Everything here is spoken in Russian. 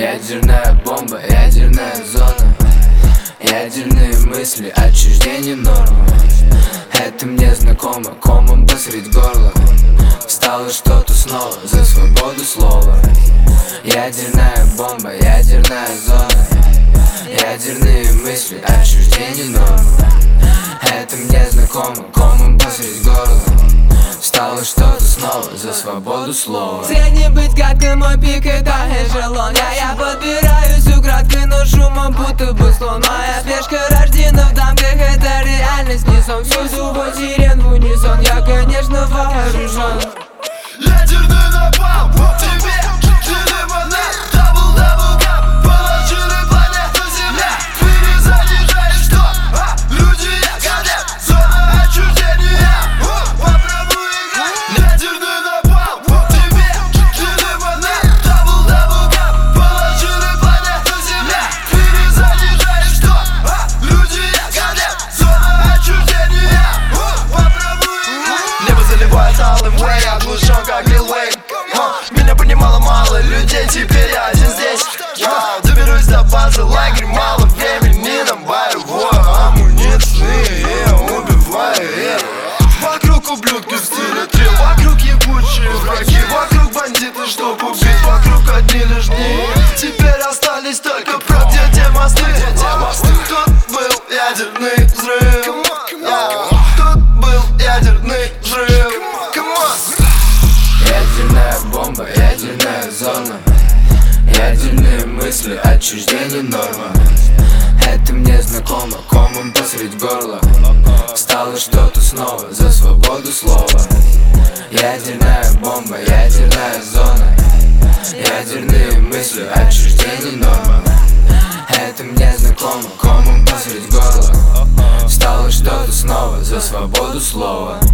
Ядерная бомба, ядерная зона. Ядерные мысли, отчуждение нормы. Это мне знакомо, комом посредь горла. Встало что-то снова за свободу слова. Ядерная бомба, ядерная зона. Ядерные мысли, отчуждение нормы. Это мне знакомо, комом посредь горла. Встало что-то снова за свободу слова. Средний быть гадкой, мой пик это эшелон. Я подбираюсь украдкой, но шумом будто бы слон. Моя спешка рождена в дамках, это реальность не сон. Всюду вот сирен в унисон, я конечно вооружен. Ядерный напал, тебе лимонад. Дабл кап, положили планету Земля. Ты не занижаешь, что? Люди ягодят, зона отчуждения. Попробуй играть. Ядерный напал, тебе лимонад. Дабл кап, положили планету Земля. Ты не занижаешь, что? Люди ягодят, зона отчуждения. Попробуй играть. Небо заливает алым вэй, оглушен как Лил Уэйн. Меня понимало мало людей, теперь я один здесь. Доберусь до базы, лагерь, мало времени на боевой амуниции, убиваю. Вокруг ублюдки в стиле трил, вокруг ебучие враги, вокруг бандиты, чтоб убить, вокруг одни лишь дни. Теперь остались только правде те мосты. Тут был ядерный взрыв. Тут был ядерный взрыв. Ядерная бомба, ядерная зона. Ядерные мысли, отчуждение норма. Это мне знакомо, комом посредь горла. Встало что-то снова за свободу слова. Ядерная бомба, ядерная зона. Ядерные мысли, отчуждение норма. Это мне знакомо, комом посредь горла. Встало что-то снова за свободу слова.